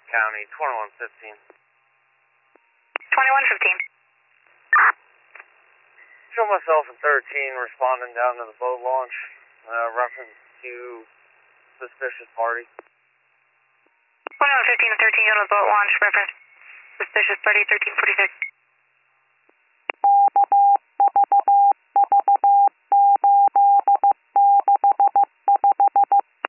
County, 2115. 2115. Show myself in 13 responding down to the boat launch, reference to suspicious party. 2115 and 13, go to the boat launch, reference suspicious party, 1346.